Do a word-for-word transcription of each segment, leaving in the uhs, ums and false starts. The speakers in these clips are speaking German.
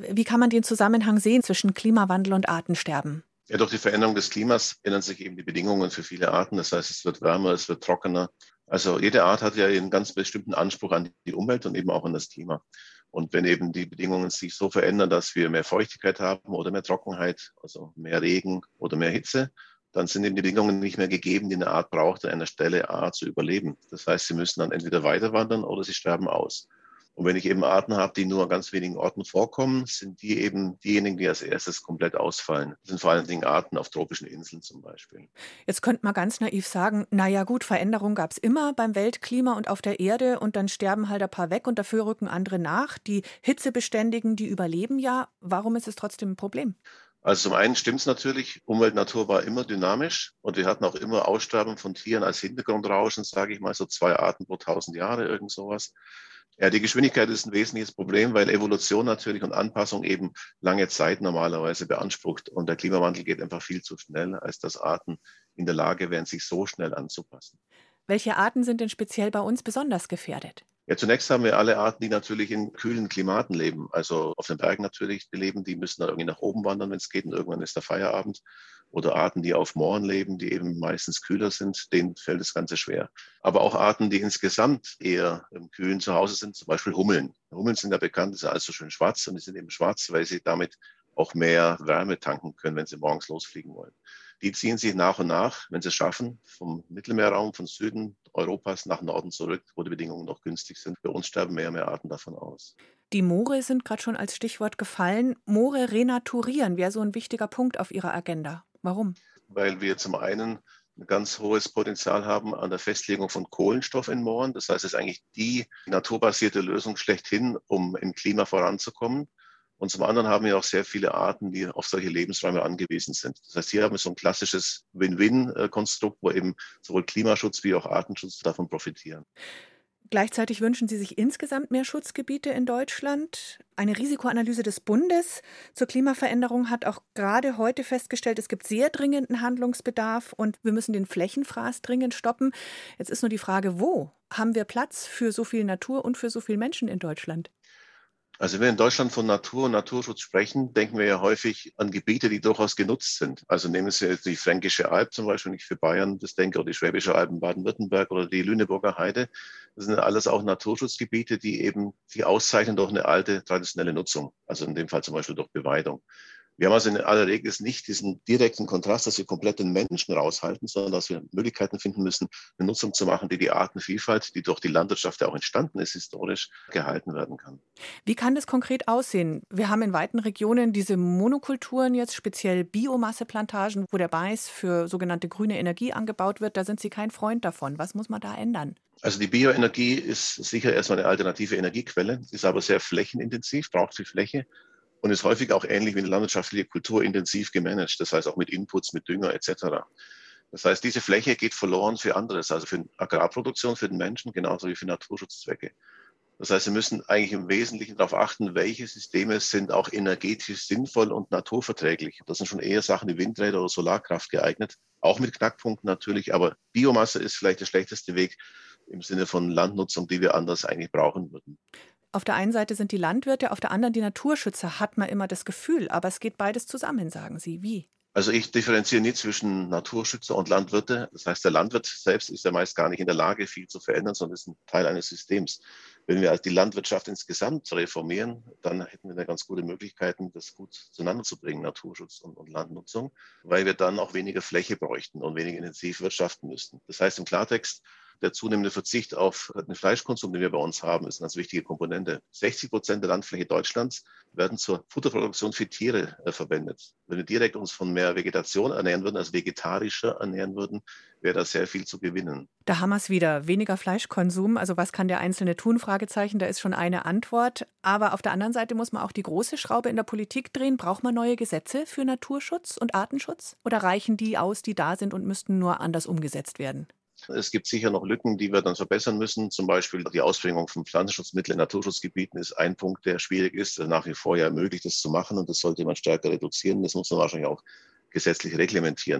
Wie kann man den Zusammenhang sehen zwischen Klimawandel und Artensterben? Ja, durch die Veränderung des Klimas ändern sich eben die Bedingungen für viele Arten. Das heißt, es wird wärmer, es wird trockener. Also jede Art hat ja einen ganz bestimmten Anspruch an die Umwelt und eben auch an das Klima. Und wenn eben die Bedingungen sich so verändern, dass wir mehr Feuchtigkeit haben oder mehr Trockenheit, also mehr Regen oder mehr Hitze, dann sind eben die Bedingungen nicht mehr gegeben, die eine Art braucht, an einer Stelle A zu überleben. Das heißt, sie müssen dann entweder weiter wandern oder sie sterben aus. Und wenn ich eben Arten habe, die nur an ganz wenigen Orten vorkommen, sind die eben diejenigen, die als erstes komplett ausfallen. Das sind vor allen Dingen Arten auf tropischen Inseln zum Beispiel. Jetzt könnte man ganz naiv sagen, naja gut, Veränderung gab es immer beim Weltklima und auf der Erde und dann sterben halt ein paar weg und dafür rücken andere nach. Die Hitzebeständigen, die überleben ja. Warum ist es trotzdem ein Problem? Also zum einen stimmt es natürlich, Umwelt, Natur war immer dynamisch und wir hatten auch immer Aussterben von Tieren als Hintergrundrauschen, sage ich mal, so zwei Arten pro tausend Jahre, irgend sowas. Ja, die Geschwindigkeit ist ein wesentliches Problem, weil Evolution natürlich und Anpassung eben lange Zeit normalerweise beansprucht. Und der Klimawandel geht einfach viel zu schnell, als dass Arten in der Lage wären, sich so schnell anzupassen. Welche Arten sind denn speziell bei uns besonders gefährdet? Ja, zunächst haben wir alle Arten, die natürlich in kühlen Klimaten leben. Also auf den Bergen natürlich leben, die müssen dann irgendwie nach oben wandern, wenn es geht, und irgendwann ist der Feierabend. Oder Arten, die auf Mooren leben, die eben meistens kühler sind, denen fällt das Ganze schwer. Aber auch Arten, die insgesamt eher im Kühlen zu Hause sind, zum Beispiel Hummeln. Hummeln sind ja bekannt, die sind also schön schwarz und die sind eben schwarz, weil sie damit auch mehr Wärme tanken können, wenn sie morgens losfliegen wollen. Die ziehen sich nach und nach, wenn sie es schaffen, vom Mittelmeerraum, von Süden Europas nach Norden zurück, wo die Bedingungen noch günstig sind. Bei uns sterben mehr und mehr Arten davon aus. Die Moore sind gerade schon als Stichwort gefallen. Moore renaturieren wäre so ein wichtiger Punkt auf Ihrer Agenda. Warum? Weil wir zum einen ein ganz hohes Potenzial haben an der Festlegung von Kohlenstoff in Mooren. Das heißt, es ist eigentlich die naturbasierte Lösung schlechthin, um im Klima voranzukommen. Und zum anderen haben wir auch sehr viele Arten, die auf solche Lebensräume angewiesen sind. Das heißt, hier haben wir so ein klassisches Win-Win-Konstrukt, wo eben sowohl Klimaschutz wie auch Artenschutz davon profitieren. Gleichzeitig wünschen Sie sich insgesamt mehr Schutzgebiete in Deutschland. Eine Risikoanalyse des Bundes zur Klimaveränderung hat auch gerade heute festgestellt, es gibt sehr dringenden Handlungsbedarf und wir müssen den Flächenfraß dringend stoppen. Jetzt ist nur die Frage, wo? Haben wir Platz für so viel Natur und für so viele Menschen in Deutschland? Also wenn wir in Deutschland von Natur und Naturschutz sprechen, denken wir ja häufig an Gebiete, die durchaus genutzt sind. Also nehmen Sie jetzt die Fränkische Alb zum Beispiel, wenn ich für Bayern das denke, oder die Schwäbische Alb in Baden-Württemberg oder die Lüneburger Heide. Das sind alles auch Naturschutzgebiete, die eben sich auszeichnen durch eine alte traditionelle Nutzung. Also in dem Fall zum Beispiel durch Beweidung. Wir haben also in aller Regel nicht diesen direkten Kontrast, dass wir komplett den Menschen raushalten, sondern dass wir Möglichkeiten finden müssen, eine Nutzung zu machen, die die Artenvielfalt, die durch die Landwirtschaft ja auch entstanden ist, historisch gehalten werden kann. Wie kann das konkret aussehen? Wir haben in weiten Regionen diese Monokulturen jetzt, speziell Biomasseplantagen, wo der Mais für sogenannte grüne Energie angebaut wird. Da sind Sie kein Freund davon. Was muss man da ändern? Also die Bioenergie ist sicher erstmal eine alternative Energiequelle, ist aber sehr flächenintensiv, braucht viel Fläche. Und ist häufig auch ähnlich wie eine landwirtschaftliche Kultur intensiv gemanagt, das heißt auch mit Inputs, mit Dünger et cetera. Das heißt, diese Fläche geht verloren für anderes, also für Agrarproduktion, für den Menschen, genauso wie für Naturschutzzwecke. Das heißt, wir müssen eigentlich im Wesentlichen darauf achten, welche Systeme sind auch energetisch sinnvoll und naturverträglich. Das sind schon eher Sachen wie Windräder oder Solarkraft geeignet, auch mit Knackpunkten natürlich, aber Biomasse ist vielleicht der schlechteste Weg im Sinne von Landnutzung, die wir anders eigentlich brauchen würden. Auf der einen Seite sind die Landwirte, auf der anderen die Naturschützer, hat man immer das Gefühl. Aber es geht beides zusammen, sagen Sie. Wie? Also ich differenziere nicht zwischen Naturschützer und Landwirte. Das heißt, der Landwirt selbst ist ja meist gar nicht in der Lage, viel zu verändern, sondern ist ein Teil eines Systems. Wenn wir also die Landwirtschaft insgesamt reformieren, dann hätten wir da ganz gute Möglichkeiten, das gut zueinander zu bringen, Naturschutz und, und Landnutzung, weil wir dann auch weniger Fläche bräuchten und weniger intensiv wirtschaften müssten. Das heißt im Klartext, der zunehmende Verzicht auf den Fleischkonsum, den wir bei uns haben, ist eine ganz wichtige Komponente. sechzig Prozent der Landfläche Deutschlands werden zur Futterproduktion für Tiere äh, verwendet. Wenn wir direkt uns von mehr Vegetation ernähren würden, also vegetarischer ernähren würden, wäre da sehr viel zu gewinnen. Da haben wir es wieder. Weniger Fleischkonsum. Also was kann der Einzelne tun? Fragezeichen, da ist schon eine Antwort. Aber auf der anderen Seite muss man auch die große Schraube in der Politik drehen. Braucht man neue Gesetze für Naturschutz und Artenschutz? Oder reichen die aus, die da sind und müssten nur anders umgesetzt werden? Es gibt sicher noch Lücken, die wir dann verbessern müssen. Zum Beispiel die Ausbringung von Pflanzenschutzmitteln in Naturschutzgebieten ist ein Punkt, der schwierig ist. Nach wie vor ja möglich, das zu machen. Und das sollte man stärker reduzieren. Das muss man wahrscheinlich auch gesetzlich reglementieren.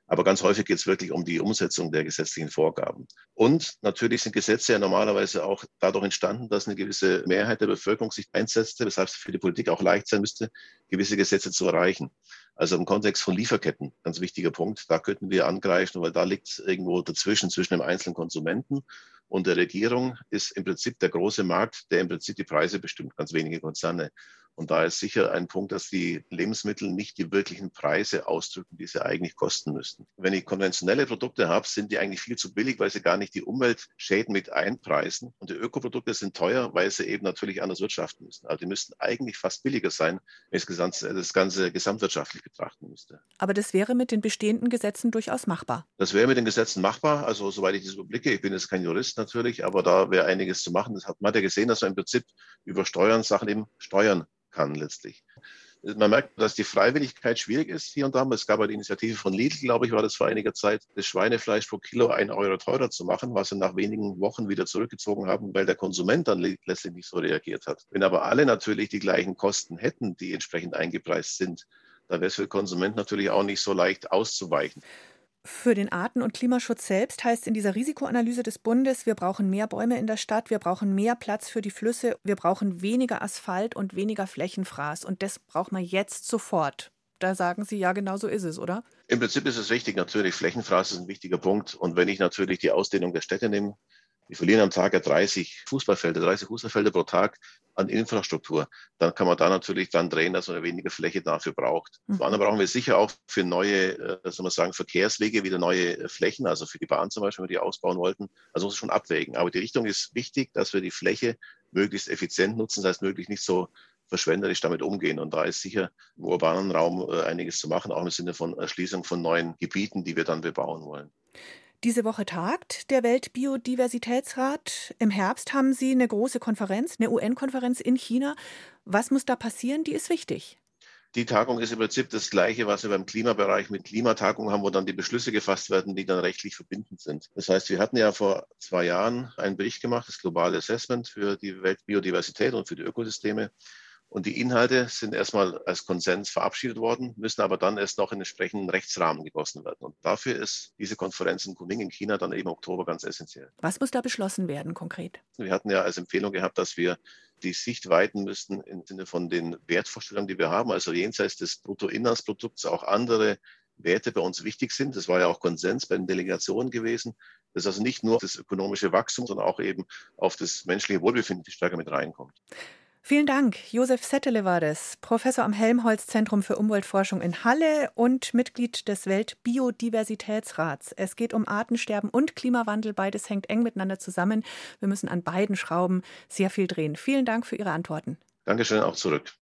Aber ganz häufig geht es wirklich um die Umsetzung der gesetzlichen Vorgaben. Und natürlich sind Gesetze ja normalerweise auch dadurch entstanden, dass eine gewisse Mehrheit der Bevölkerung sich einsetzte, weshalb es für die Politik auch leicht sein müsste, gewisse Gesetze zu erreichen. Also im Kontext von Lieferketten, ganz wichtiger Punkt, da könnten wir angreifen, weil da liegt es irgendwo dazwischen, zwischen dem einzelnen Konsumenten und der Regierung ist im Prinzip der große Markt, der im Prinzip die Preise bestimmt, ganz wenige Konzerne. Und da ist sicher ein Punkt, dass die Lebensmittel nicht die wirklichen Preise ausdrücken, die sie eigentlich kosten müssten. Wenn ich konventionelle Produkte habe, sind die eigentlich viel zu billig, weil sie gar nicht die Umweltschäden mit einpreisen. Und die Ökoprodukte sind teuer, weil sie eben natürlich anders wirtschaften müssen. Also die müssten eigentlich fast billiger sein, wenn ich das Ganze gesamtwirtschaftlich betrachten müsste. Aber das wäre mit den bestehenden Gesetzen durchaus machbar. Das wäre mit den Gesetzen machbar. Also soweit ich das überblicke, ich bin jetzt kein Jurist natürlich, aber da wäre einiges zu machen. Das hat man hat ja gesehen, dass man im Prinzip über Steuern Sachen eben steuern kann letztlich. Man merkt, dass die Freiwilligkeit schwierig ist hier und da. Es gab eine Initiative von Lidl, glaube ich, war das vor einiger Zeit, das Schweinefleisch pro Kilo ein Euro teurer zu machen, was sie nach wenigen Wochen wieder zurückgezogen haben, weil der Konsument dann letztlich nicht so reagiert hat. Wenn aber alle natürlich die gleichen Kosten hätten, die entsprechend eingepreist sind, dann wäre es für den Konsumenten natürlich auch nicht so leicht auszuweichen. Für den Arten- und Klimaschutz selbst heißt in dieser Risikoanalyse des Bundes, wir brauchen mehr Bäume in der Stadt, wir brauchen mehr Platz für die Flüsse, wir brauchen weniger Asphalt und weniger Flächenfraß. Und das braucht man jetzt sofort. Da sagen Sie, ja, genau so ist es, oder? Im Prinzip ist es richtig, natürlich, Flächenfraß ist ein wichtiger Punkt. Und wenn ich natürlich die Ausdehnung der Städte nehme, wir verlieren am Tag ja dreißig Fußballfelder, dreißig Fußballfelder pro Tag an Infrastruktur. Dann kann man da natürlich dann drehen, dass man weniger Fläche dafür braucht. Mhm. Zum anderen brauchen wir sicher auch für neue, äh, soll man sagen, Verkehrswege wieder neue Flächen, also für die Bahn zum Beispiel, wenn wir die ausbauen wollten. Also muss man schon abwägen. Aber die Richtung ist wichtig, dass wir die Fläche möglichst effizient nutzen, das heißt möglichst nicht so verschwenderisch damit umgehen. Und da ist sicher im urbanen Raum äh, einiges zu machen, auch im Sinne von Erschließung von neuen Gebieten, die wir dann bebauen wollen. Diese Woche tagt der Weltbiodiversitätsrat. Im Herbst haben Sie eine große Konferenz, eine U N-Konferenz in China. Was muss da passieren? Die ist wichtig. Die Tagung ist im Prinzip das Gleiche, was wir beim Klimabereich mit Klimatagungen haben, wo dann die Beschlüsse gefasst werden, die dann rechtlich verbindend sind. Das heißt, wir hatten ja vor zwei Jahren einen Bericht gemacht, das globale Assessment für die Weltbiodiversität und für die Ökosysteme. Und die Inhalte sind erstmal als Konsens verabschiedet worden, müssen aber dann erst noch in entsprechenden Rechtsrahmen gegossen werden. Und dafür ist diese Konferenz in Kunming in China dann eben im Oktober ganz essentiell. Was muss da beschlossen werden konkret? Wir hatten ja als Empfehlung gehabt, dass wir die Sicht weiten müssten im Sinne von den Wertvorstellungen, die wir haben, also jenseits des Bruttoinlandsprodukts auch andere Werte bei uns wichtig sind. Das war ja auch Konsens bei den Delegationen gewesen. Das ist also nicht nur das ökonomische Wachstum, sondern auch eben auf das menschliche Wohlbefinden stärker mit reinkommt. Vielen Dank. Josef Settele war das, Professor am Helmholtz-Zentrum für Umweltforschung in Halle und Mitglied des Weltbiodiversitätsrats. Es geht um Artensterben und Klimawandel. Beides hängt eng miteinander zusammen. Wir müssen an beiden Schrauben sehr viel drehen. Vielen Dank für Ihre Antworten. Dankeschön, auch zurück.